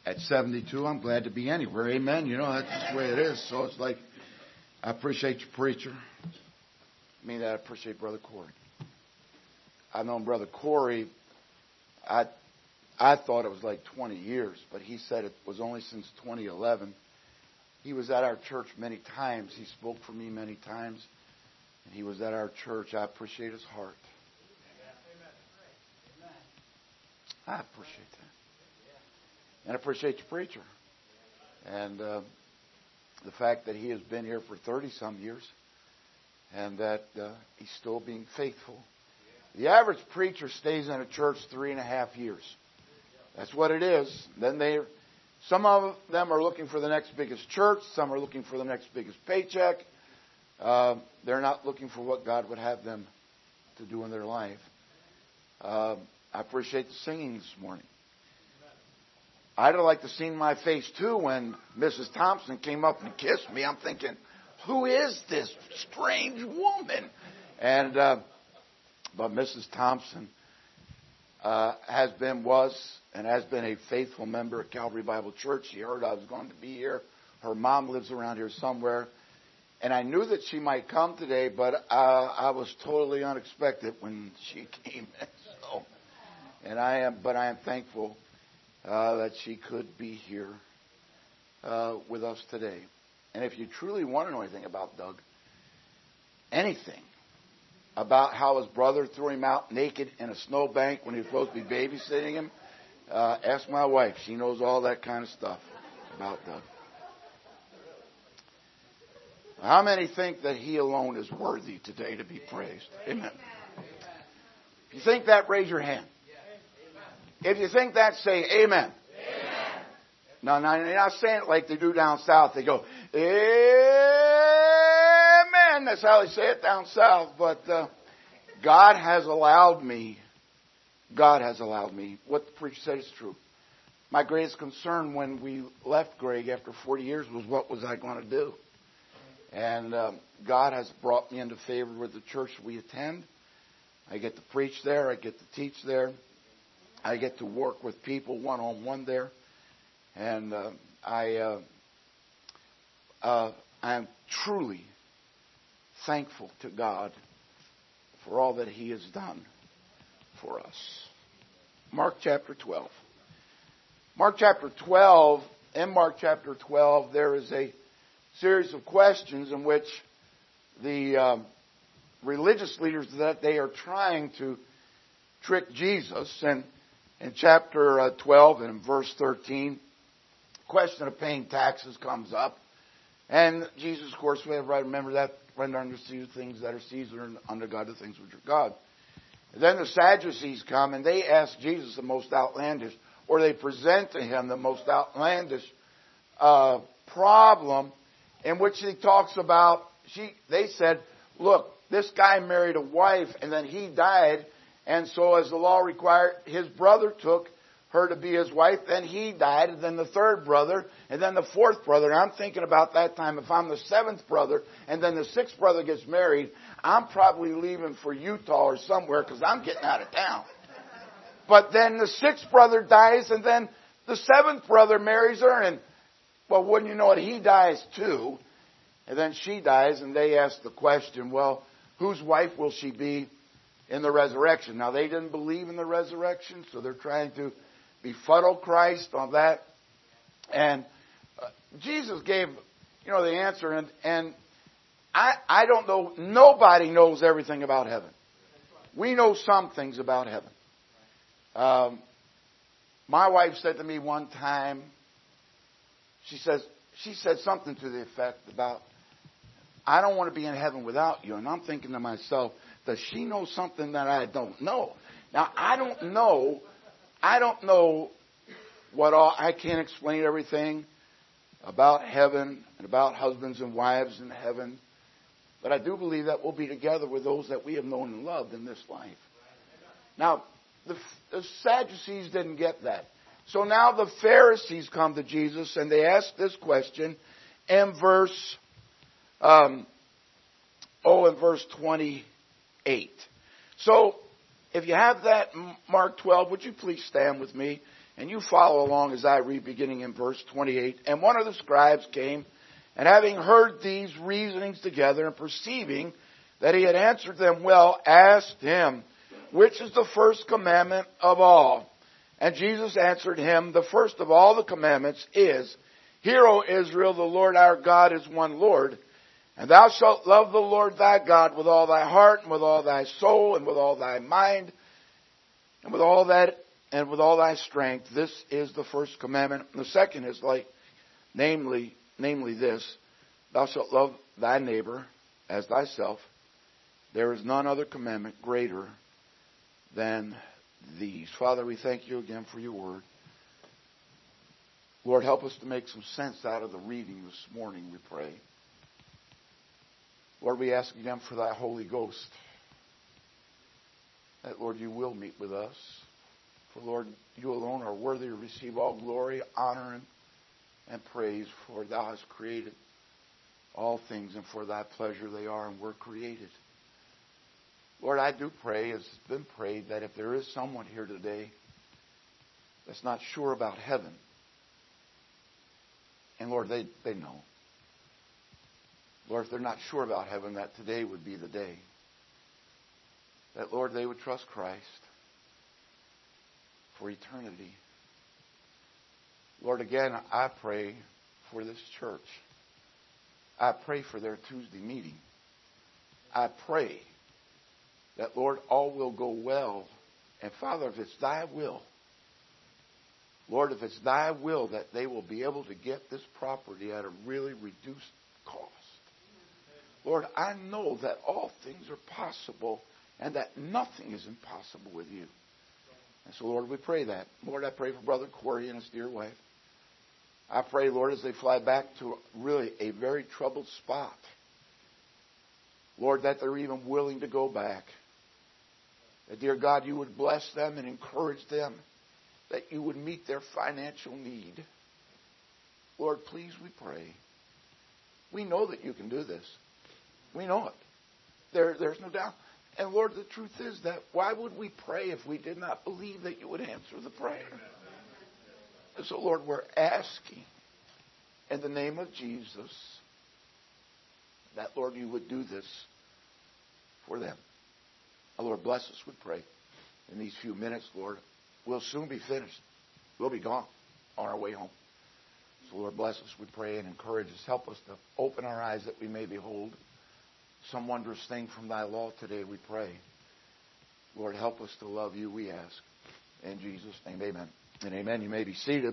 At 72, I'm glad to be anywhere. Amen. You know, that's just the way it is. So it's like, I appreciate you, preacher. I mean, I appreciate Brother Corey. I've known Brother Corey, I thought it was like 20 years, but he said it was only since 2011. He was at our church many times. He spoke for me many times. And he was at our church. I appreciate his heart. I appreciate that. And I appreciate your preacher. And the fact that he has been here for 30-some years and that he's still being faithful. The average preacher stays in a church 3.5 years. That's what it is. Then some of them are looking for the next biggest church. Some are looking for the next biggest paycheck. They're not looking for what God would have them to do in their life. I appreciate the singing this morning. I'd have liked to seen my face too when Mrs. Thompson came up and kissed me. I'm thinking, who is this strange woman? And but Mrs. Thompson has been a faithful member of Calvary Bible Church. She heard I was going to be here. Her mom lives around here somewhere. And I knew that she might come today, but I was totally unexpected when she came in. So, I am thankful that she could be here with us today. And if you truly want to know anything about Doug, anything about how his brother threw him out naked in a snowbank when he was supposed to be babysitting him, ask my wife. She knows all that kind of stuff about Doug. How many think that he alone is worthy today to be praised? Amen. If you think that, raise your hand. If you think that, say amen. No, you're not saying it like they do down south. They go, amen. That's how they say it down south. But God has allowed me. What the preacher said is true. My greatest concern when we left Greg after 40 years was what was I going to do? And God has brought me into favor with the church we attend. I get to preach there. I get to teach there. I get to work with people one-on-one there. And I am truly thankful to God for all that He has done for us. Mark chapter 12. In Mark chapter 12, there is a series of questions in which the religious leaders that they are trying to trick Jesus. And in chapter 12 and in verse 13, the question of paying taxes comes up. And Jesus, of course, we have right to remember that render unto Caesar things that are Caesar and unto God the things which are God. And then the Sadducees come and they ask Jesus the most outlandish, or they present to him the most outlandish problem in which he talks about, they said, look, this guy married a wife and then he died. And so as the law required, his brother took her to be his wife. Then he died. And then the third brother. And then the fourth brother. And I'm thinking about that time. If I'm the seventh brother and then the sixth brother gets married, I'm probably leaving for Utah or somewhere because I'm getting out of town. But then the sixth brother dies and then the seventh brother marries her. And, well, wouldn't you know it, he dies too. And then she dies and they ask the question, well, whose wife will she be in the resurrection? Now, they didn't believe in the resurrection, so they're trying to befuddle Christ on that. And Jesus gave, the answer. And I don't know, nobody knows everything about heaven. We know some things about heaven. My wife said to me one time, she said something to the effect about, I don't want to be in heaven without you. And I'm thinking to myself, does she know something that I don't know? Now, I don't know what all, I can't explain everything about heaven and about husbands and wives in heaven. But I do believe that we'll be together with those that we have known and loved in this life. Now, the Sadducees didn't get that. So now the Pharisees come to Jesus and they ask this question in verse 28. So if you have that, Mark 12, would you please stand with me? And you follow along as I read beginning in verse 28. And one of the scribes came, and having heard these reasonings together, and perceiving that he had answered them well, asked him, which is the first commandment of all? And Jesus answered him, the first of all the commandments is, Hear, O Israel, the Lord our God is one Lord, and thou shalt love the Lord thy God with all thy heart, and with all thy soul, and with all thy mind, and with all thy strength. This is the first commandment. And the second is namely this, thou shalt love thy neighbor as thyself. There is none other commandment greater than these. Father, we thank you again for your word. Lord, help us to make some sense out of the reading this morning, we pray. Lord, we ask again for thy Holy Ghost, that, Lord, you will meet with us. For, Lord, you alone are worthy to receive all glory, honor, and praise, for thou hast created all things, and for thy pleasure they are and were created. Lord, I do pray, as has been prayed, that if there is someone here today that's not sure about heaven, and Lord, they know. Lord, if they're not sure about heaven, that today would be the day. That, Lord, they would trust Christ for eternity. Lord, again, I pray for this church. I pray for their Tuesday meeting. I pray that, Lord, all will go well. And Father, if it's thy will, Lord, if it's thy will that they will be able to get this property at a really reduced cost. Lord, I know that all things are possible and that nothing is impossible with you. And so, Lord, we pray that. Lord, I pray for Brother Corey and his dear wife. I pray, Lord, as they fly back to really a very troubled spot, Lord, that they're even willing to go back. That, dear God, you would bless them and encourage them, that you would meet their financial need. Lord, please, we pray. We know that you can do this. We know it. There's no doubt. And Lord, the truth is that why would we pray if we did not believe that you would answer the prayer? And so, Lord, we're asking in the name of Jesus that, Lord, you would do this for them. And Lord, bless us, we pray. In these few minutes, Lord, we'll soon be finished. We'll be gone on our way home. So, Lord, bless us, we pray, and encourage us. Help us to open our eyes that we may behold some wondrous thing from thy law today, we pray. Lord, help us to love you, we ask. In Jesus' name, amen. And amen. You may be seated.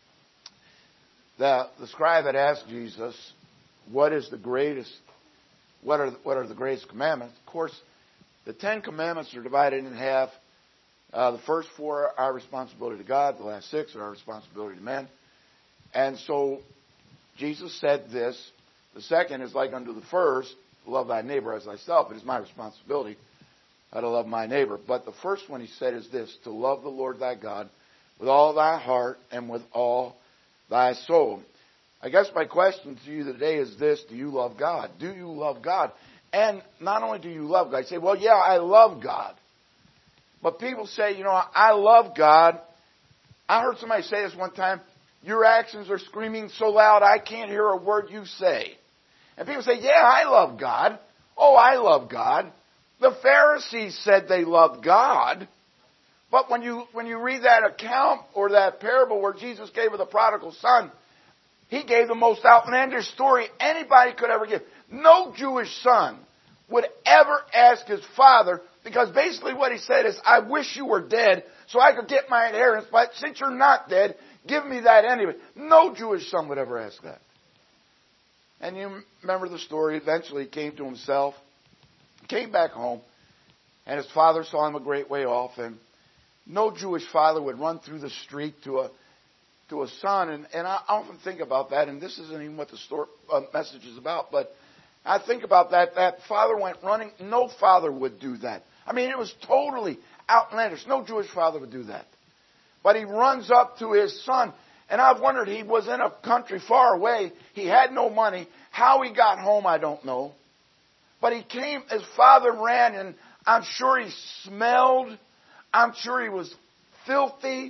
The scribe had asked Jesus, what are the greatest commandments? Of course, the 10 commandments are divided in half. The first 4 are our responsibility to God. The last 6 are our responsibility to men. And so Jesus said this. The second is like unto the first, love thy neighbor as thyself. It is my responsibility to love my neighbor. But the first one he said is this, to love the Lord thy God with all thy heart and with all thy soul. I guess my question to you today is this, do you love God? Do you love God? And not only do you love God, you say, well, yeah, I love God. But people say, I love God. I heard somebody say this one time, your actions are screaming so loud I can't hear a word you say. And people say, yeah, I love God. Oh, I love God. The Pharisees said they loved God. But when you read that account or that parable where Jesus gave of the prodigal son, he gave the most outlandish story anybody could ever give. No Jewish son would ever ask his father, because basically what he said is, I wish you were dead so I could get my inheritance, but since you're not dead, give me that anyway. No Jewish son would ever ask that. And you remember the story. Eventually he came to himself, came back home, and his father saw him a great way off. And no Jewish father would run through the street to a son. And I often think about that, and this isn't even what the message is about, but I think about that. That father went running. No father would do that. I mean, it was totally outlandish. No Jewish father would do that. But he runs up to his son. And I've wondered, he was in a country far away. He had no money. How he got home, I don't know. But he came, his father ran, and I'm sure he smelled. I'm sure he was filthy.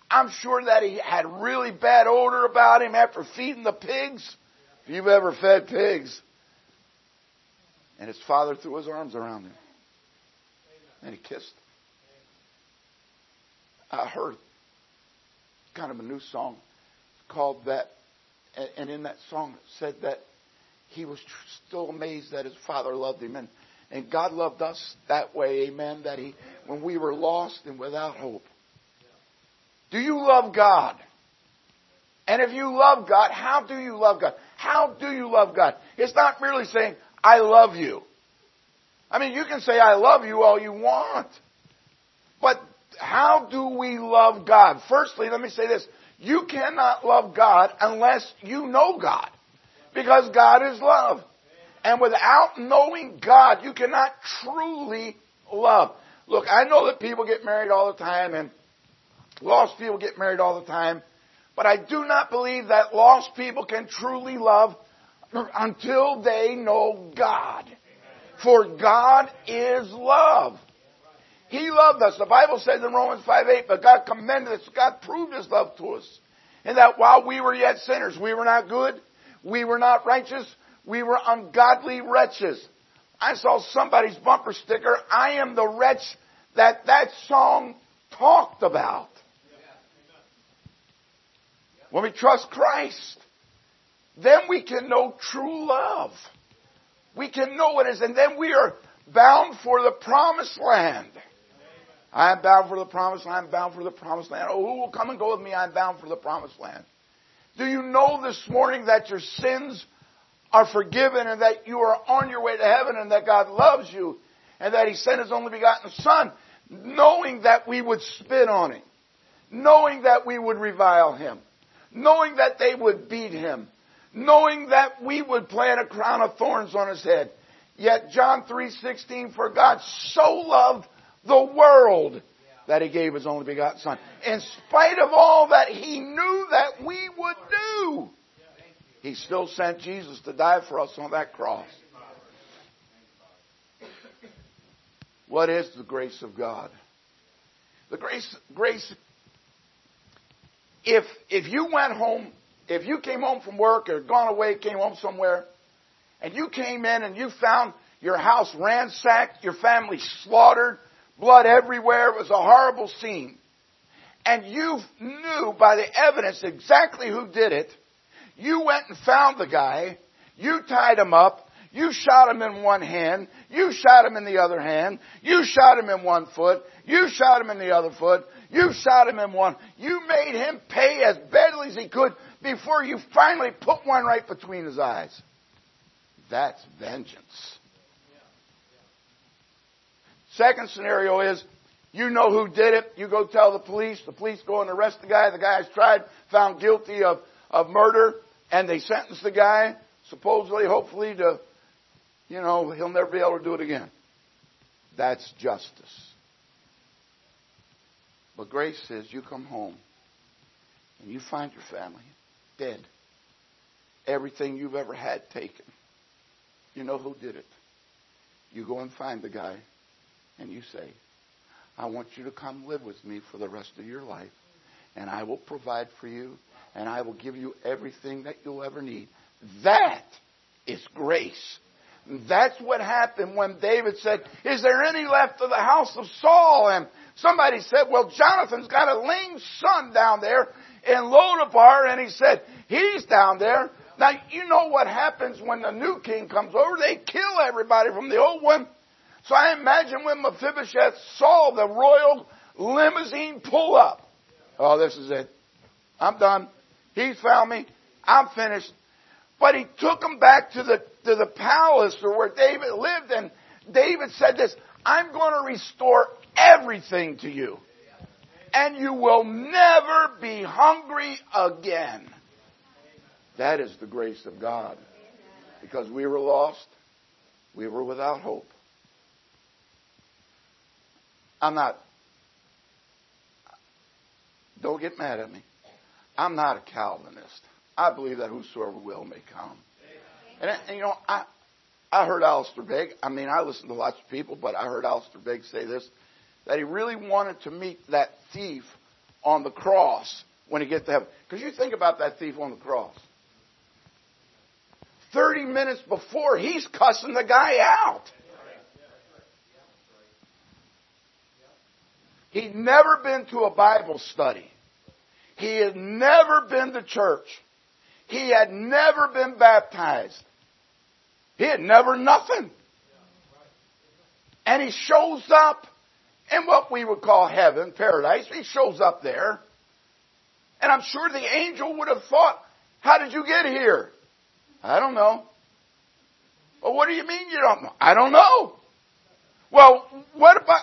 I'm sure that he had really bad odor about him after feeding the pigs. If you've ever fed pigs. And his father threw his arms around him. And he kissed him. I heard kind of a new song called that. And in that song it said that he was still amazed that his father loved him. And God loved us that way, amen, that when we were lost and without hope. Do you love God? And if you love God, how do you love God? How do you love God? It's not merely saying, I love you. I mean, you can say, I love you all you want. But how do we love God? Firstly, let me say this. You cannot love God unless you know God. Because God is love. And without knowing God, you cannot truly love. Look, I know that people get married all the time and lost people get married all the time. But I do not believe that lost people can truly love until they know God. For God is love. He loved us. The Bible says in Romans 5:8, but God commended us. God proved His love to us. And that while we were yet sinners, we were not good, we were not righteous, we were ungodly wretches. I saw somebody's bumper sticker, I am the wretch that song talked about. When we trust Christ, then we can know true love. We can know what it is, and then we are bound for the promised land. I am bound for the promised land. I'm bound for the promised land. Oh, who will come and go with me? I'm bound for the promised land. Do you know this morning that your sins are forgiven and that you are on your way to heaven and that God loves you and that He sent His only begotten Son, knowing that we would spit on Him, knowing that we would revile Him, knowing that they would beat Him, knowing that we would plant a crown of thorns on His head. Yet John 3:16, for God so loved the world that He gave His only begotten Son. In spite of all that He knew that we would do, He still sent Jesus to die for us on that cross. What is the grace of God? The grace, if you went home, if you came home from work or gone away, came home somewhere, and you came in and you found your house ransacked, your family slaughtered, blood everywhere, it was a horrible scene, and you knew by the evidence exactly who did it, you went and found the guy, you tied him up, you shot him in one hand, you shot him in the other hand, you shot him in one foot, you shot him in the other foot, you shot him in one. You made him pay as badly as he could before you finally put one right between his eyes. That's vengeance. Second scenario is, you know who did it. You go tell the police go and arrest the guy. The guy's tried, found guilty of murder, and they sentence the guy, supposedly, hopefully, to, he'll never be able to do it again. That's justice. But grace says you come home and you find your family dead. Everything you've ever had taken. You know who did it. You go and find the guy and you say, I want you to come live with me for the rest of your life. And I will provide for you and I will give you everything that you'll ever need. That is grace. That's what happened when David said, is there any left of the house of Saul? And somebody said, well, Jonathan's got a lame son down there in Lodabar. And he said, he's down there. Now, you know what happens when the new king comes over? They kill everybody from the old one. So I imagine when Mephibosheth saw the royal limousine pull up. Oh, this is it. I'm done. He's found me. I'm finished. But he took him back to the palace or where David lived. And David said this, I'm going to restore everything to you. And you will never be hungry again. That is the grace of God. Because we were lost. We were without hope. Don't get mad at me. I'm not a Calvinist. I believe that whosoever will may come. And I heard Alistair Begg. I listen to lots of people, but I heard Alistair Begg say this, that he really wanted to meet that thief on the cross when he gets to heaven. Because you think about that thief on the cross. 30 minutes before, he's cussing the guy out. He'd never been to a Bible study. He had never been to church. He had never been baptized. He had never nothing. And he shows up in what we would call heaven, paradise. He shows up there. And I'm sure the angel would have thought, how did you get here? I don't know. Well, what do you mean you don't know? I don't know. Well, what about...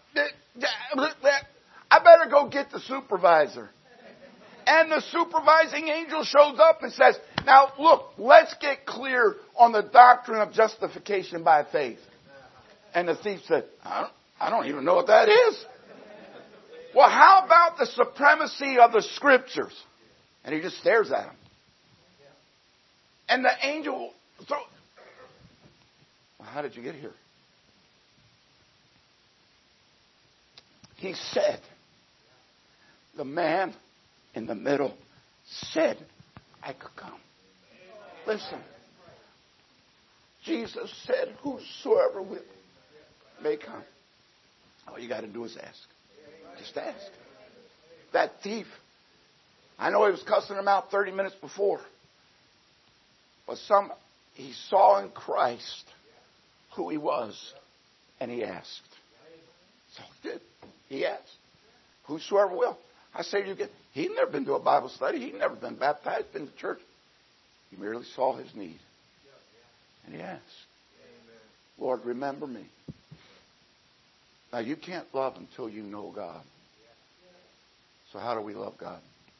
I better go get the supervisor. And the supervising angel shows up and says, now look, let's get clear on the doctrine of justification by faith. And the thief said, I don't even know what that is. Well, how about the supremacy of the scriptures? And he just stares at him. And the angel, well, how did you get here? He said, the man in the middle said I could come. Listen, Jesus said, whosoever will may come. All you got to do is ask. Just ask. That thief, I know he was cussing him out 30 minutes before. But he saw in Christ who he was, and he asked. So he did. He asked. Whosoever will. I say to you, he'd never been to a Bible study. He'd never been baptized, been to church. He merely saw his need. And he asked, Lord, remember me. Now, you can't love until you know God. So how do we love God?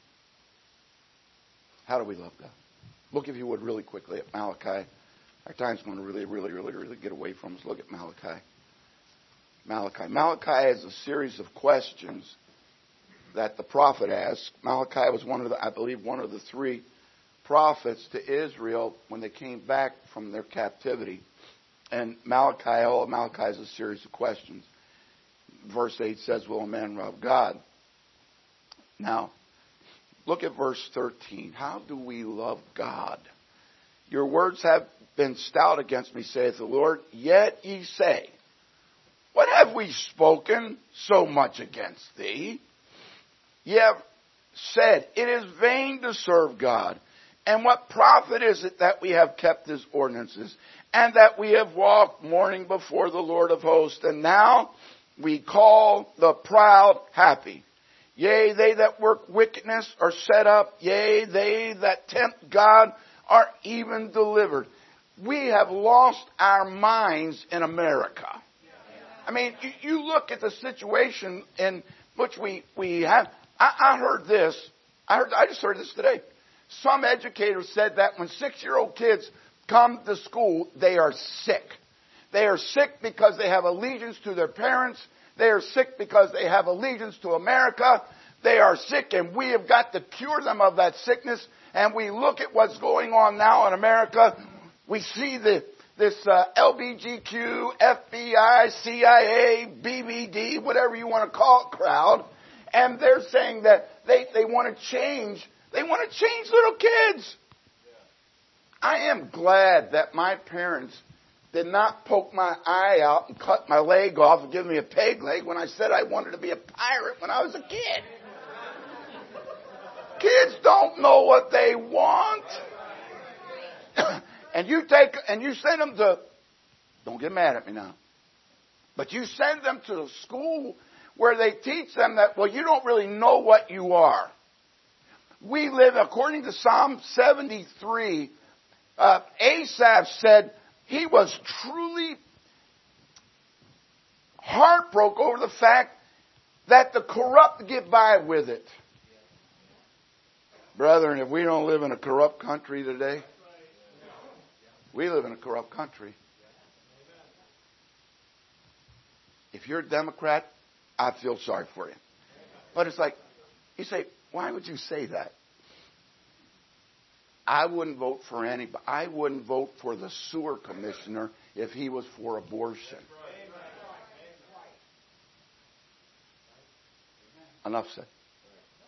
How do we love God? Look, if you would, really quickly at Malachi. Our time's going to really get away from us. Look at Malachi. Malachi has a series of questions that the prophet asked. Malachi was one of the three prophets to Israel when they came back from their captivity. And all of Malachi is a series of questions. Verse 8 says, will a man rob God? Now, look at verse 13. How do we love God? Your words have been stout against me, saith the Lord. Yet ye say, what have we spoken so much against thee? Ye have said, it is vain to serve God. And what profit is it that we have kept his ordinances, and that we have walked mourning before the Lord of hosts? And now we call the proud happy. Yea, they that work wickedness are set up. Yea, they that tempt God are even delivered. We have lost our minds in America. I mean, you look at the situation in which we have. I heard this. I just heard this today. Some educators said that when 6-year-old kids come to school, they are sick. They are sick because they have allegiance to their parents. They are sick because they have allegiance to America. They are sick, and we have got to cure them of that sickness. And we look at what's going on now in America. We see this LBGQ, FBI, CIA, BBD, whatever you want to call it, crowd. And they're saying that they want to change. They want to change little kids. I am glad that my parents did not poke my eye out and cut my leg off and give me a peg leg when I said I wanted to be a pirate when I was a kid. Kids don't know what they want. And you send them to, don't get mad at me now, but you send them to a school where they teach them that, well, you don't really know what you are. We live, according to Psalm 73, Asaph said he was truly heartbroken over the fact that the corrupt get by with it. Brethren, if we don't live in a corrupt country today, we live in a corrupt country. If you're a Democrat, I feel sorry for you. But it's like, you say, why would you say that? I wouldn't vote for anybody. I wouldn't vote for the sewer commissioner if he was for abortion. Enough said.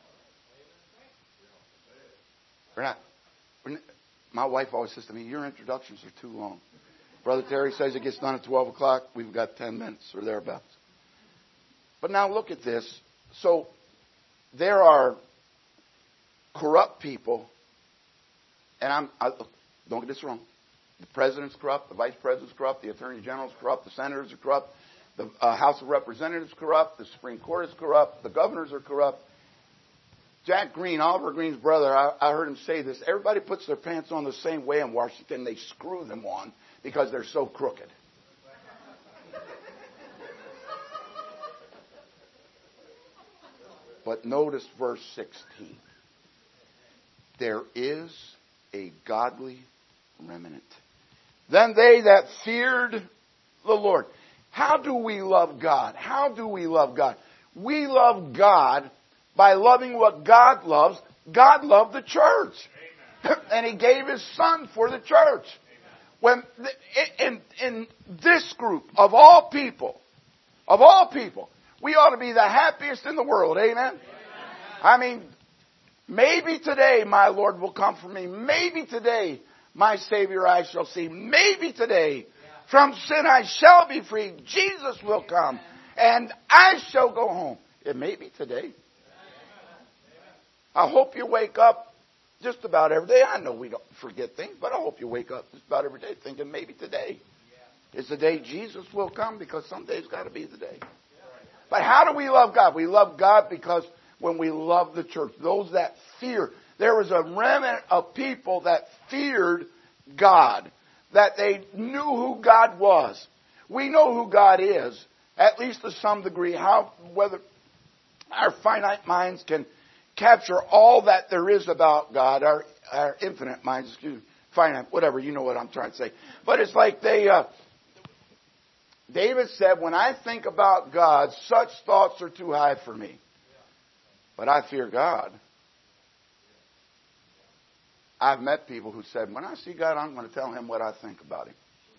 My wife always says to me, your introductions are too long. Brother Terry says it gets done at 12 o'clock. We've got 10 minutes or thereabouts. But now look at this. So there are corrupt people, and don't get this wrong. The president's corrupt, the vice president's corrupt, the attorney general's corrupt, the senators are corrupt, the House of Representatives is corrupt, the Supreme Court is corrupt, the governors are corrupt. Jack Green, Oliver Green's brother, I heard him say this. Everybody puts their pants on the same way in Washington. They screw them on because they're so crooked. But notice verse 16. There is a godly remnant. Then they that feared the Lord. How do we love God? How do we love God? We love God by loving what God loves. God loved the church. And He gave His Son for the church. When in this group of all people, we ought to be the happiest in the world. Amen? I mean, maybe today my Lord will come for me. Maybe today my Savior I shall see. Maybe today from sin I shall be free. Jesus will come and I shall go home. It may be today. I hope you wake up just about every day. I know we don't forget things, but I hope you wake up just about every day thinking maybe today is the day Jesus will come, because someday's got to be the day. But how do we love God? We love God because when we love the church, those that fear, there was a remnant of people that feared God, that they knew who God was. We know who God is, at least to some degree. Whether our finite minds can capture all that there is about God, our infinite minds, finite, whatever, you know what I'm trying to say. But it's like David said, when I think about God, such thoughts are too high for me. But I fear God. I've met people who said, when I see God, I'm going to tell Him what I think about Him.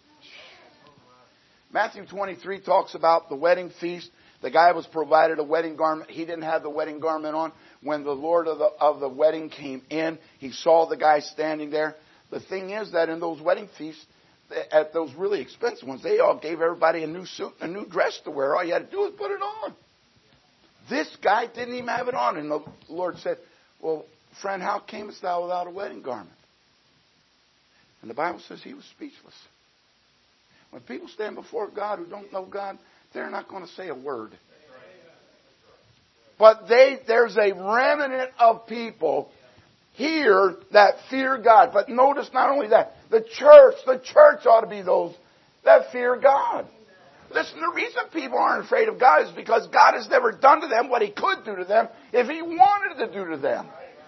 Matthew 23 talks about the wedding feast. The guy was provided a wedding garment. He didn't have the wedding garment on. When the Lord of the wedding came in, he saw the guy standing there. The thing is that in those wedding feasts, at those really expensive ones, they all gave everybody a new suit and a new dress to wear. All you had to do was put it on. This guy didn't even have it on. And the Lord said, well, friend, how camest thou without a wedding garment? And the Bible says he was speechless. When people stand before God who don't know God, they're not going to say a word. But there's a remnant of people here that fear God. But notice not only that, the church ought to be those that fear God. Listen, the reason people aren't afraid of God is because God has never done to them what He could do to them if He wanted to do to them.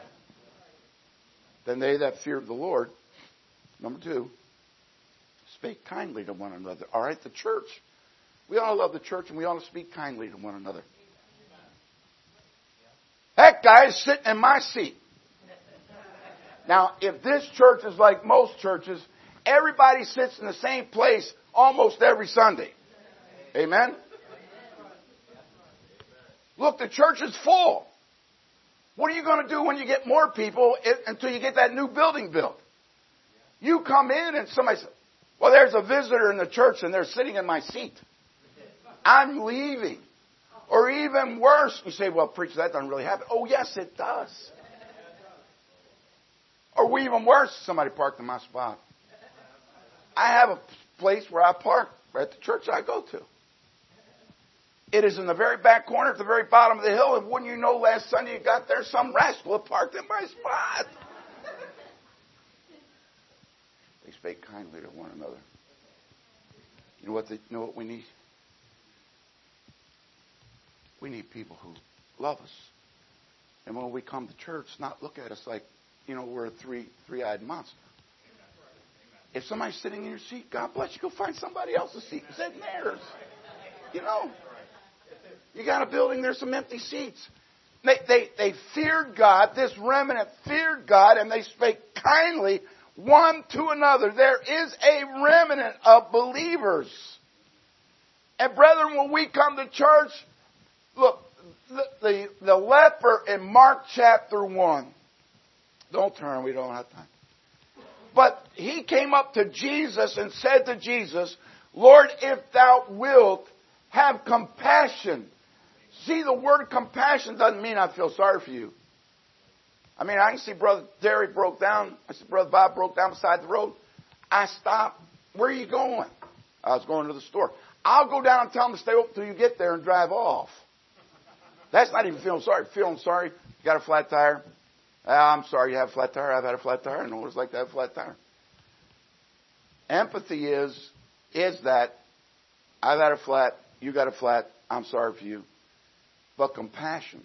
Then they that feared the Lord, number 2, spake kindly to one another. All right, the church. We ought to love the church and we ought to speak kindly to one another. That guy's sitting in my seat. Now, if this church is like most churches, everybody sits in the same place almost every Sunday. Amen? Look, the church is full. What are you going to do when you get more people until you get that new building built? You come in and somebody says, well, there's a visitor in the church and they're sitting in my seat. I'm leaving. Or even worse, you say, well, preacher, that doesn't really happen. Oh, yes, it does. Or even worse, somebody parked in my spot. I have a place where I park at the church I go to. It is in the very back corner at the very bottom of the hill. And wouldn't you know, last Sunday you got there, some rascal had parked in my spot. They spake kindly to one another. You know what we need? We need people who love us. And when we come to church, not look at us like, we're a three-eyed monster. If somebody's sitting in your seat, God bless you, go find somebody else's seat. Sit in theirs. You got a building, there's some empty seats. They feared God. This remnant feared God, and they spake kindly one to another. There is a remnant of believers. And brethren, when we come to church, look, the leper in Mark chapter 1, Don't turn. We don't have time. But he came up to Jesus and said to Jesus, Lord, if thou wilt, have compassion. See, the word compassion doesn't mean I feel sorry for you. I mean, I can see Brother Terry broke down. I see Brother Bob broke down beside the road. I stopped. Where are you going? I was going to the store. I'll go down and tell them to stay open till you get there and drive off. That's not even feeling sorry. Feeling sorry, you got a flat tire. I'm sorry you have a flat tire. I've had a flat tire. I know what it's like to have a flat tire. Empathy is that I've had a flat, you got a flat, I'm sorry for you. But compassion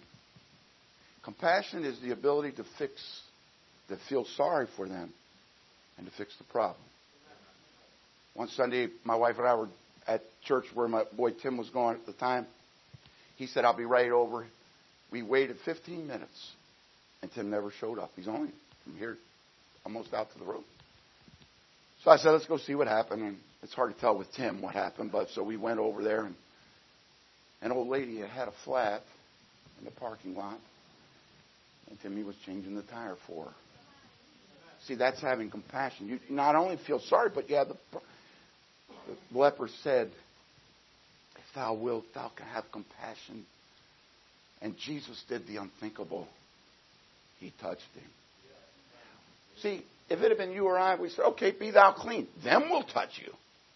is the ability to feel sorry for them and to fix the problem. One Sunday, my wife and I were at church where my boy Tim was going at the time. He said, I'll be right over. We waited 15 minutes, and Tim never showed up. He's only from here almost out to the road. So I said, let's go see what happened. And it's hard to tell with Tim what happened, but so we went over there, and an old lady had a flat in the parking lot, and Timmy was changing the tire for her. See, that's having compassion. You not only feel sorry, but you have the leper said, if thou wilt, thou can have compassion. And Jesus did the unthinkable. He touched him. See, if it had been you or I, we said, okay, be thou clean. Then we'll touch you.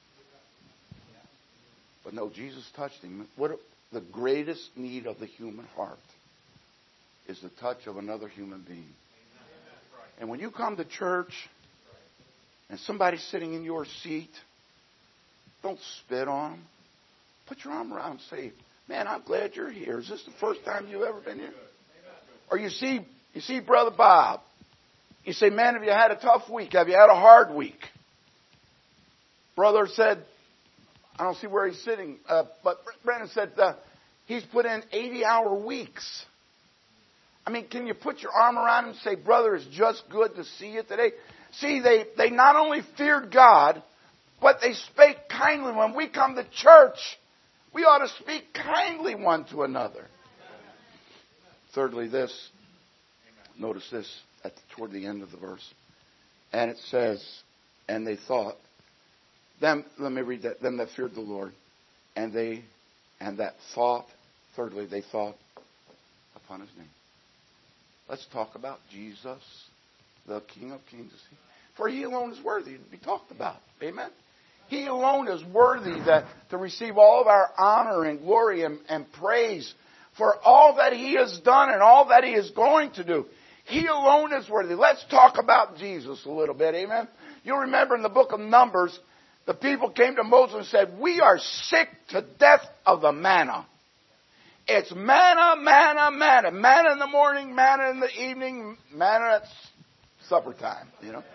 But no, Jesus touched him. The greatest need of the human heart is the touch of another human being. And when you come to church and somebody's sitting in your seat, don't spit on them. Put your arm around and say, man, I'm glad you're here. Is this the first time you've ever been here? Or you see Brother Bob. You say, man, have you had a tough week? Have you had a hard week? Brother said, I don't see where he's sitting, but Brandon said he's put in 80-hour weeks. I mean, can you put your arm around him and say, brother, it's just good to see you today? See, they not only feared God, but they spake kindly. When we come to church, we ought to speak kindly one to another. Thirdly, notice this toward the end of the verse. And it says, and they thought, let me read that, them that feared the Lord, and that thought, thirdly, they thought upon his name. Let's talk about Jesus, the King of Kings. For he alone is worthy to be talked about. Amen? He alone is worthy to receive all of our honor and glory and praise for all that he has done and all that he is going to do. He alone is worthy. Let's talk about Jesus a little bit. Amen? You'll remember in the book of Numbers, the people came to Moses and said, we are sick to death of the manna. It's manna, manna, manna. Manna in the morning, manna in the evening, manna at supper time, you know.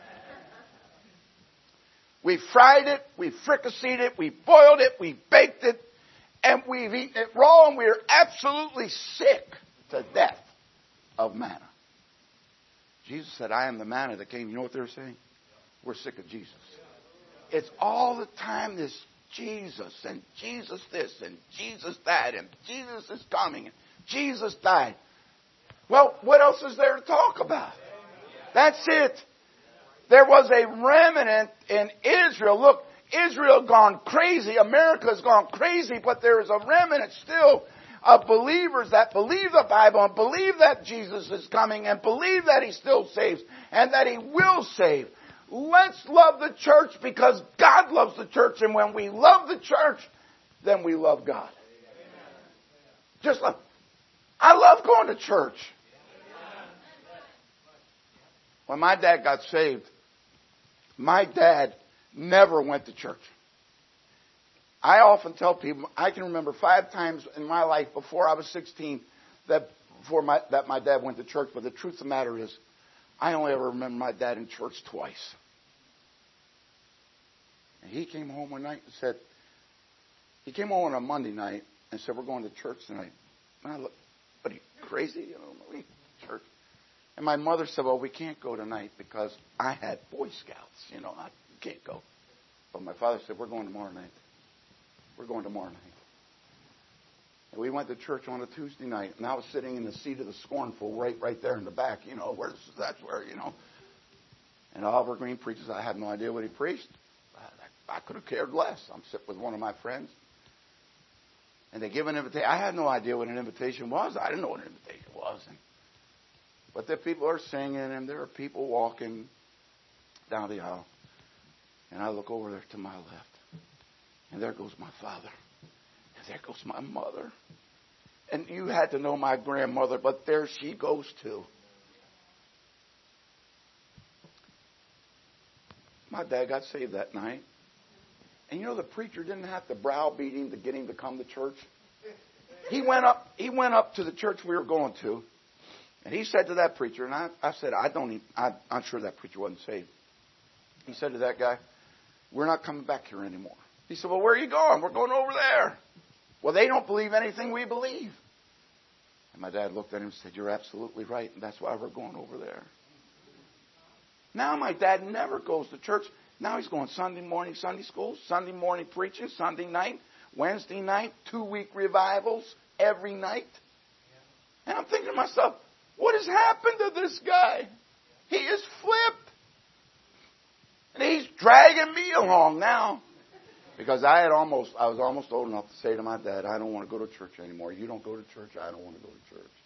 We fried it, we fricasseed it, we boiled it, we baked it, and we've eaten it raw, and we're absolutely sick to death of manna. Jesus said, I am the manna that came. You know what they're saying? We're sick of Jesus. It's all the time this Jesus and Jesus this and Jesus that and Jesus is coming and Jesus died. Well, what else is there to talk about? That's it. There was a remnant in Israel. Look, Israel has gone crazy. America has gone crazy, but there is a remnant still of believers that believe the Bible and believe that Jesus is coming and believe that he still saves and that he will save. Let's love the church because God loves the church. And when we love the church, then we love God. Just like, I love going to church. When my dad got saved, my dad never went to church. I often tell people, I can remember 5 times in my life before I was 16 that my dad went to church. But the truth of the matter is, I only ever remember my dad in church twice. And he came home one night and said, he came home on a Monday night and said, we're going to church tonight. And I looked, what are you, crazy? You know, church. And my mother said, well, we can't go tonight because I had Boy Scouts. You know, I can't go. But my father said, we're going tomorrow night. We're going tomorrow night. And we went to church on a Tuesday night, and I was sitting in the seat of the scornful right there in the back, that's where. And Oliver Green preaches. I had no idea what he preached. I could have cared less. I'm sitting with one of my friends. And they give an invitation. I had no idea what an invitation was. I didn't know what an invitation was. But the people are singing, and there are people walking down the aisle. And I look over there to my left. And there goes my father. And there goes my mother. And you had to know my grandmother, but there she goes too. My dad got saved that night. And the preacher didn't have to browbeat him to get him to come to church. He went up to the church we were going to, and he said to that preacher, and I said, I'm sure that preacher wasn't saved. He said to that guy, we're not coming back here anymore. He said, well, where are you going? We're going over there. Well, they don't believe anything we believe. And my dad looked at him and said, you're absolutely right, and that's why we're going over there. Now my dad never goes to church. Now he's going Sunday morning Sunday school, Sunday morning preaching, Sunday night, Wednesday night, 2-week revivals every night. And I'm thinking to myself, what has happened to this guy? He is flipped. And he's dragging me along now. Because I was almost old enough to say to my dad, I don't want to go to church anymore. You don't go to church, I don't want to go to church.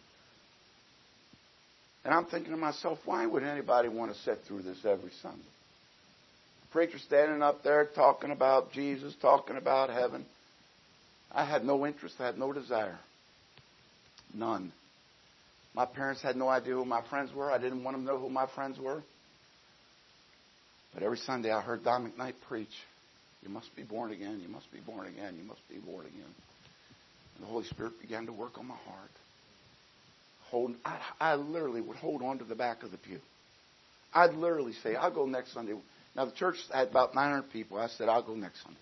And I'm thinking to myself, why would anybody want to sit through this every Sunday? Preacher standing up there talking about Jesus, talking about heaven. I had no interest. I had no desire. None. My parents had no idea who my friends were. I didn't want them to know who my friends were. But every Sunday I heard Don McKnight preach. You must be born again. You must be born again. You must be born again. And the Holy Spirit began to work on my heart. I literally would hold on to the back of the pew. I'd literally say, I'll go next Sunday. Now, the church had about 900 people. I said, I'll go next Sunday.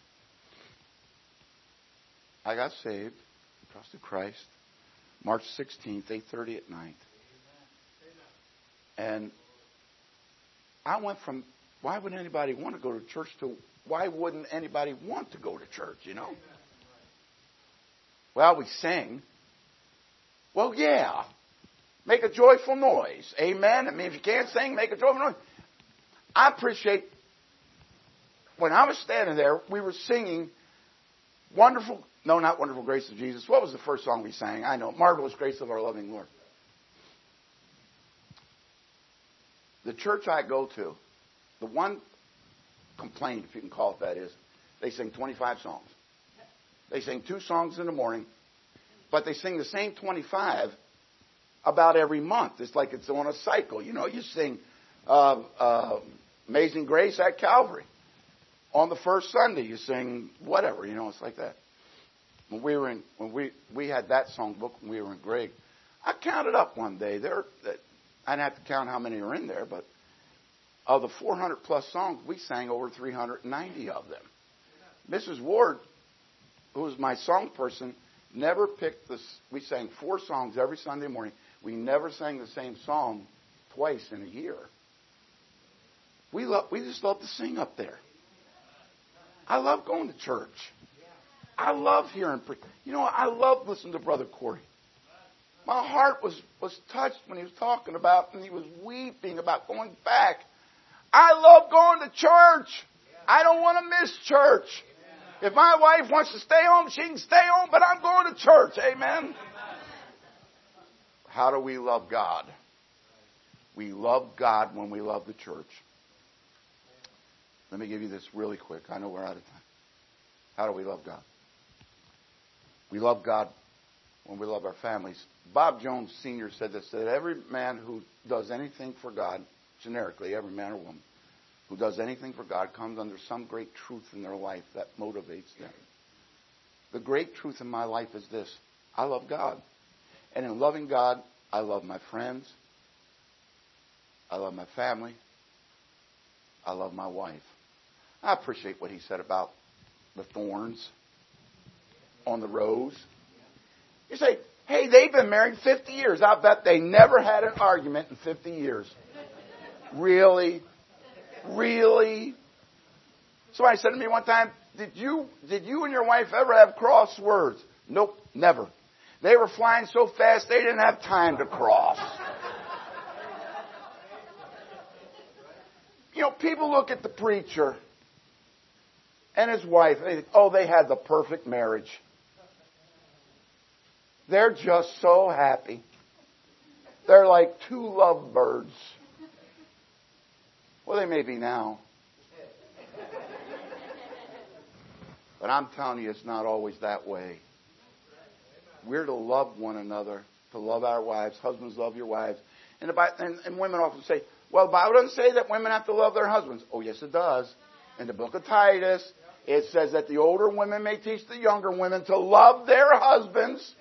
I got saved, trusted Christ, March 16th, 8:30 at night. And I went from, why would anybody want to go to church to, why wouldn't anybody want to go to church, Well, we sing. Well, yeah. Make a joyful noise. Amen. I mean, if you can't sing, make a joyful noise. I appreciate, when I was standing there, we were singing not Wonderful Grace of Jesus. What was the first song we sang? I know, Marvelous Grace of Our Loving Lord. The church I go to, the one complaint, if you can call it that, is they sing 25 songs. They sing 2 songs in the morning, but they sing the same 25 about every month. It's like it's on a cycle. You sing Amazing Grace at Calvary. On the first Sunday, you sing whatever. It's like that. When we had that song book when we were in grade, I counted up one day. I'd have to count how many are in there, but of the 400 plus songs, we sang over 390 of them. Mrs. Ward, who was my song person, never picked this. We sang 4 songs every Sunday morning. We never sang the same song twice in a year. We just love to sing up there. I love going to church. I love hearing. I love listening to Brother Corey. My heart was touched when he was talking about, and he was weeping about going back. I love going to church. I don't want to miss church. If my wife wants to stay home, she can stay home, but I'm going to church. Amen. How do we love God? We love God when we love the church. Let me give you this really quick. I know we're out of time. How do we love God? We love God when we love our families. Bob Jones Sr. said this, that every man who does anything for God, generically, every man or woman, who does anything for God comes under some great truth in their life that motivates them. The great truth in my life is this. I love God. And in loving God, I love my friends. I love my family. I love my wife. I appreciate what he said about the thorns on the rose. You say, hey, they've been married 50 years. I bet they never had an argument in 50 years. Really? Really? Somebody said to me one time, did you and your wife ever have crosswords? Nope. Never. They were flying so fast they didn't have time to cross. You know, people look at the preacher and his wife, and they think, oh, they had the perfect marriage. They're just so happy. They're like two lovebirds. Well, they may be now. But I'm telling you, it's not always that way. We're to love one another, to love our wives. Husbands, love your wives. And women often say, well, the Bible doesn't say that women have to love their husbands. Oh, yes, it does. In the book of Titus, it says that the older women may teach the younger women to love their husbands.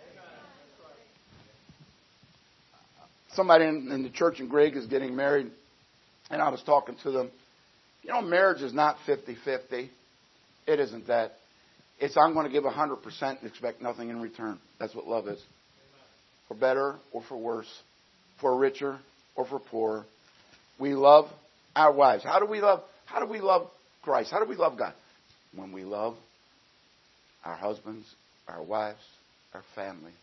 Somebody in the church in Greg is getting married, and I was talking to them. You know, marriage is not 50-50. It isn't that. It's I'm going to give 100% and expect nothing in return. That's what love is. For better or for worse. For richer or for poorer. We love our wives. How do we love Christ? How do we love God? When we love our husbands, our wives, our family.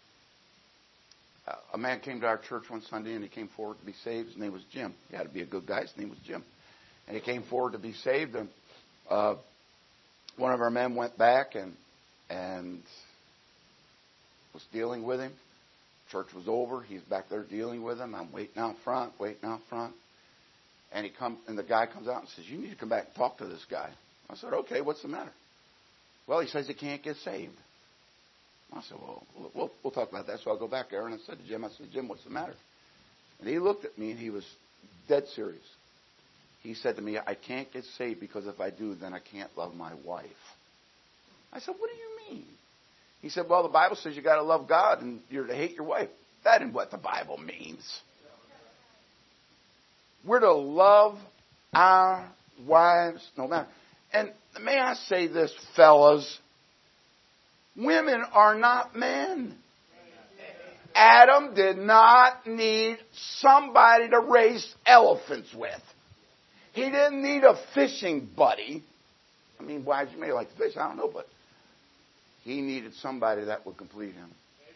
A man came to our church one Sunday and he came forward to be saved. His name was Jim. He had to be a good guy. His name was Jim. And he came forward to be saved. And one of our men went back and was dealing with him. Church was over. He's back there dealing with him. I'm waiting out front. And the guy comes out and says, you need to come back and talk to this guy. I said, okay, what's the matter? Well, he says he can't get saved. I said, well, we'll talk about that. So I'll go back there. And I said to Jim, Jim, what's the matter? And he looked at me and he was dead serious. He said to me, I can't get saved because if I do, then I can't love my wife. I said, what do you mean? He said, well, the Bible says you got to love God and you're to hate your wife. That isn't what the Bible means. We're to love our wives no matter. And may I say this, fellas? Women are not men. Adam did not need somebody to race elephants with. He didn't need a fishing buddy. I mean, wives, you may like to fish, I don't know, but he needed somebody that would complete him.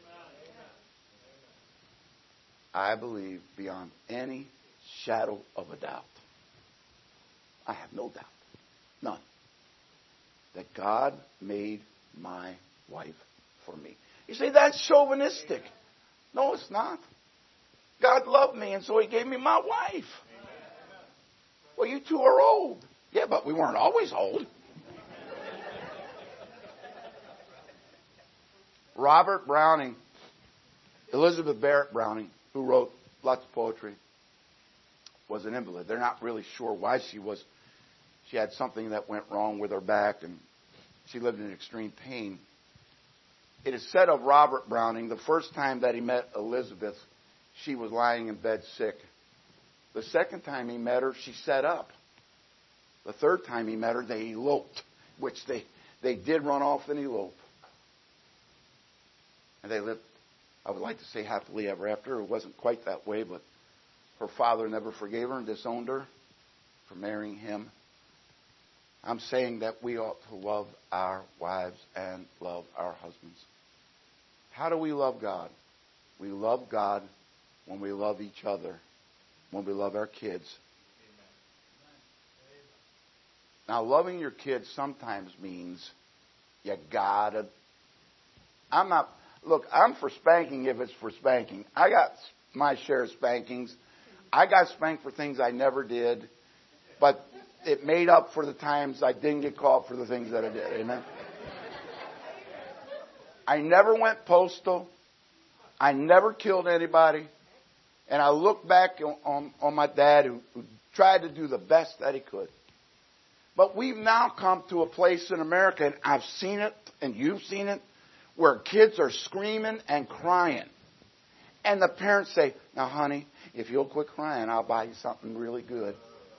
I believe beyond any shadow of a doubt, I have no doubt, none, that God made my wife for me. You say, that's chauvinistic. No, it's not. God loved me, and so He gave me my wife. Well, you two are old. Yeah, but we weren't always old. Robert Browning, Elizabeth Barrett Browning, who wrote lots of poetry, was an invalid. They're not really sure why she was. She had something that went wrong with her back, and she lived in extreme pain. It is said of Robert Browning, the first time that he met Elizabeth, she was lying in bed sick. The second time he met her, she sat up. The third time he met her, they eloped, which they did run off and elope. And they lived, I would like to say, happily ever after. It wasn't quite that way, but her father never forgave her and disowned her for marrying him. I'm saying that we ought to love our wives and love our husbands. How do we love God? We love God when we love each other, when we love our kids. Now, loving your kids sometimes means you gotta. I'm for spanking if it's for spanking. I got my share of spankings. I got spanked for things I never did, but it made up for the times I didn't get caught for the things that I did. Amen? I never went postal. I never killed anybody. And I look back on my dad who tried to do the best that he could. But we've now come to a place in America, and I've seen it, and you've seen it, where kids are screaming and crying. And the parents say, now, honey, if you'll quit crying, I'll buy you something really good.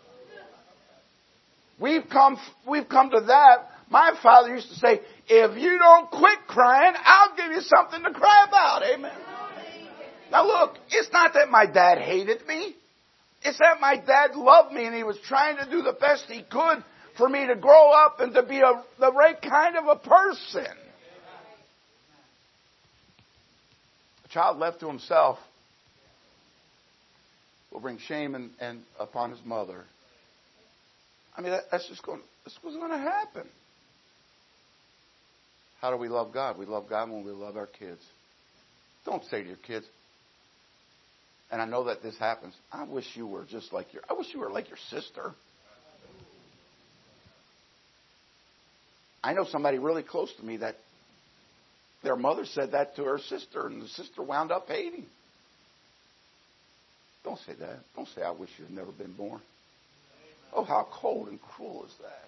We've come to that. My father used to say, if you don't quit crying, I'll give you something to cry about. Amen. Now look, it's not that my dad hated me. It's that my dad loved me and he was trying to do the best he could for me to grow up and to be the right kind of a person. child left to himself will bring shame and upon his mother. I mean, that's what's going to happen. How do we love God? We love God when we love our kids. Don't say to your kids, and I know that this happens, I wish you were like your sister. I know somebody really close to me that their mother said that to her sister, and the sister wound up hating. Don't say that. Don't say, I wish you had never been born. Oh, how cold and cruel is that?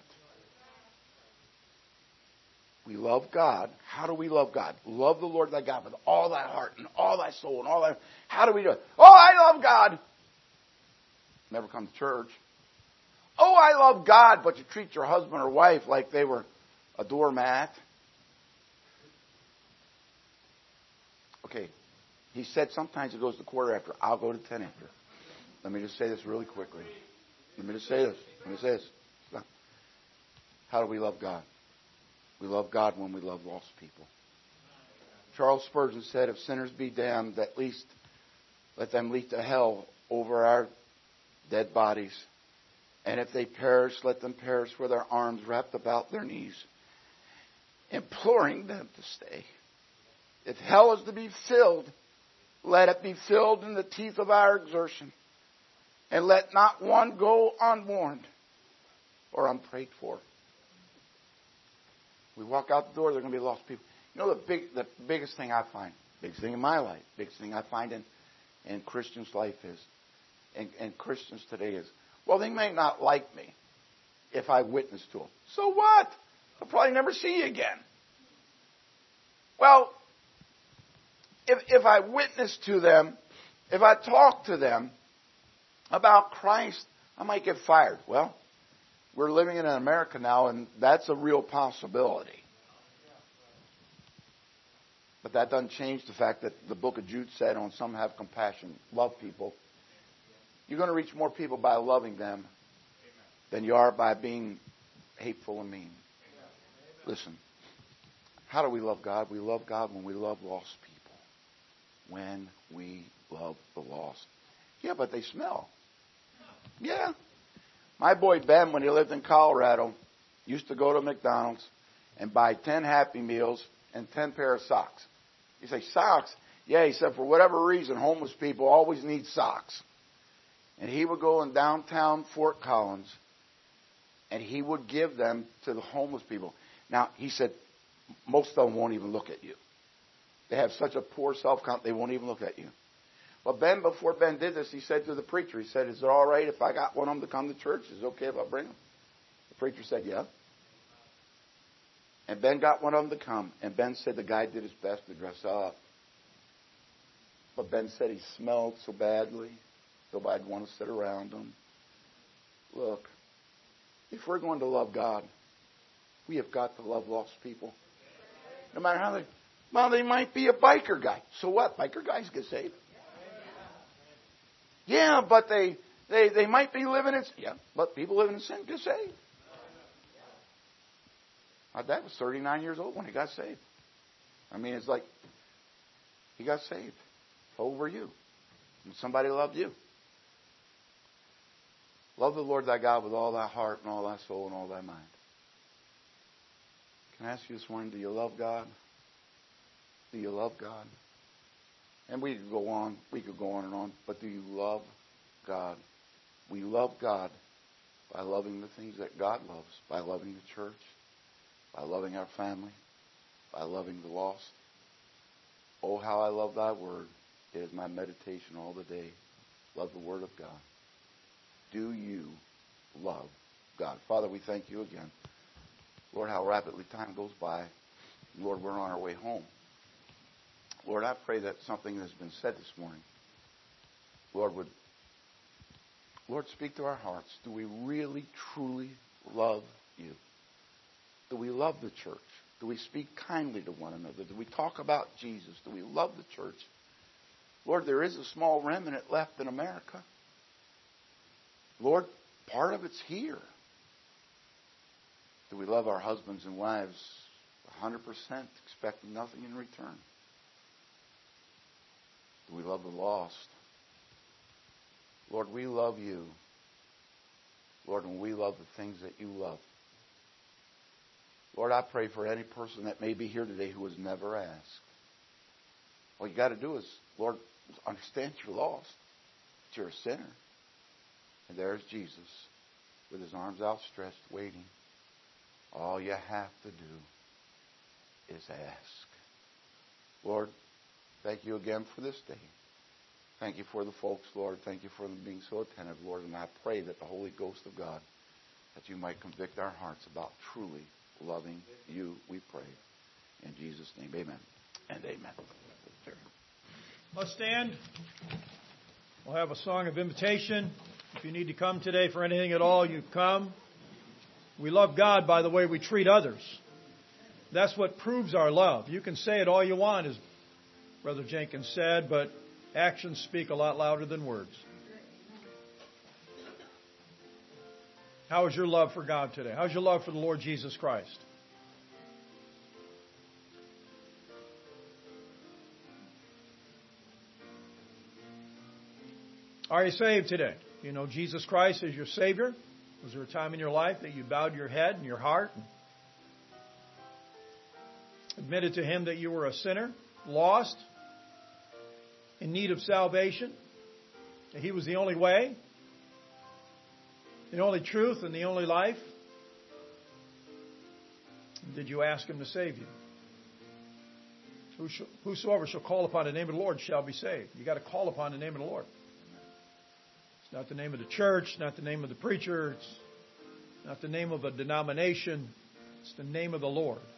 We love God. How do we love God? Love the Lord thy God with all thy heart and all thy soul and all thy... How do we do it? Oh, I love God. Never come to church. Oh, I love God, but you treat your husband or wife like they were a doormat. Okay. He said sometimes it goes to quarter after. I'll go to 10 after. Let me just say this really quickly. Let me just say this. How do we love God? We love God when we love lost people. Charles Spurgeon said, if sinners be damned, at least let them lead to hell over our dead bodies. And if they perish, let them perish with their arms wrapped about their knees, imploring them to stay. If hell is to be filled, let it be filled in the teeth of our exertion. And let not one go unwarned or unprayed for. We walk out the door, there are going to be lost people. You know the biggest thing I find, biggest thing in my life, biggest thing I find in Christians' life is, and Christians today is, well, they may not like me if I witness to them. So what? I'll probably never see you again. Well, if I witness to them, if I talk to them about Christ, I might get fired. Well, we're living in America now, and that's a real possibility. But that doesn't change the fact that the book of Jude said, on some have compassion, love people. You're going to reach more people by loving them than you are by being hateful and mean. Listen, how do we love God? We love God when we love lost people. When we love the lost. Yeah, but they smell. Yeah. My boy Ben, when he lived in Colorado, used to go to McDonald's and buy 10 Happy Meals and 10 pair of socks. You say, socks? Yeah, he said, for whatever reason, homeless people always need socks. And he would go in downtown Fort Collins, and he would give them to the homeless people. Now, he said, most of them won't even look at you. They have such a poor self-confidence, they won't even look at you. Well, Ben, before Ben did this, he said to the preacher, he said, is it all right if I got one of them to come to church? Is it okay if I bring them? The preacher said, yeah. And Ben got one of them to come. And Ben said the guy did his best to dress up. But Ben said he smelled so badly, nobody'd want to sit around him. Look, if we're going to love God, we have got to love lost people. No matter how they might be a biker guy. So what? Biker guys get saved. Yeah, but they might be living in sin. Yeah, but people living in sin get saved. My dad was 39 years old when he got saved. I mean, it's like he got saved over you. And somebody loved you. Love the Lord thy God with all thy heart and all thy soul and all thy mind. Can I ask you this morning, do you love God? Do you love God? And we could go on and on, but do you love God? We love God by loving the things that God loves, by loving the church, by loving our family, by loving the lost. Oh, how I love thy word. It is my meditation all the day. Love the word of God. Do you love God? Father, we thank you again. Lord, how rapidly time goes by. Lord, we're on our way home. Lord, I pray that something has been said this morning, Lord, speak to our hearts. Do we really, truly love you? Do we love the church? Do we speak kindly to one another? Do we talk about Jesus? Do we love the church? Lord, there is a small remnant left in America. Lord, part of it's here. Do we love our husbands and wives 100%, expecting nothing in return? Do we love the lost? Lord, we love you. Lord, and we love the things that you love. Lord, I pray for any person that may be here today who has never asked. All you got to do is, Lord, understand you're lost. That you're a sinner. And there's Jesus with his arms outstretched, waiting. All you have to do is ask. Lord, thank you again for this day. Thank you for the folks, Lord. Thank you for them being so attentive, Lord. And I pray that the Holy Ghost of God, that you might convict our hearts about truly loving you, we pray. In Jesus' name, amen and amen. Let's stand. We'll have a song of invitation. If you need to come today for anything at all, you come. We love God by the way we treat others. That's what proves our love. You can say it all you want, as Brother Jenkins said, but actions speak a lot louder than words. How is your love for God today? How's your love for the Lord Jesus Christ? Are you saved today? You know Jesus Christ as your Savior? Was there a time in your life that you bowed your head and your heart and admitted to Him that you were a sinner, lost, in need of salvation? That He was the only way, the only truth, and the only life? Did you ask Him to save you? Whosoever shall call upon the name of the Lord shall be saved. You got to call upon the name of the Lord. It's not the name of the church, not the name of the preacher, it's not the name of a denomination. It's the name of the Lord.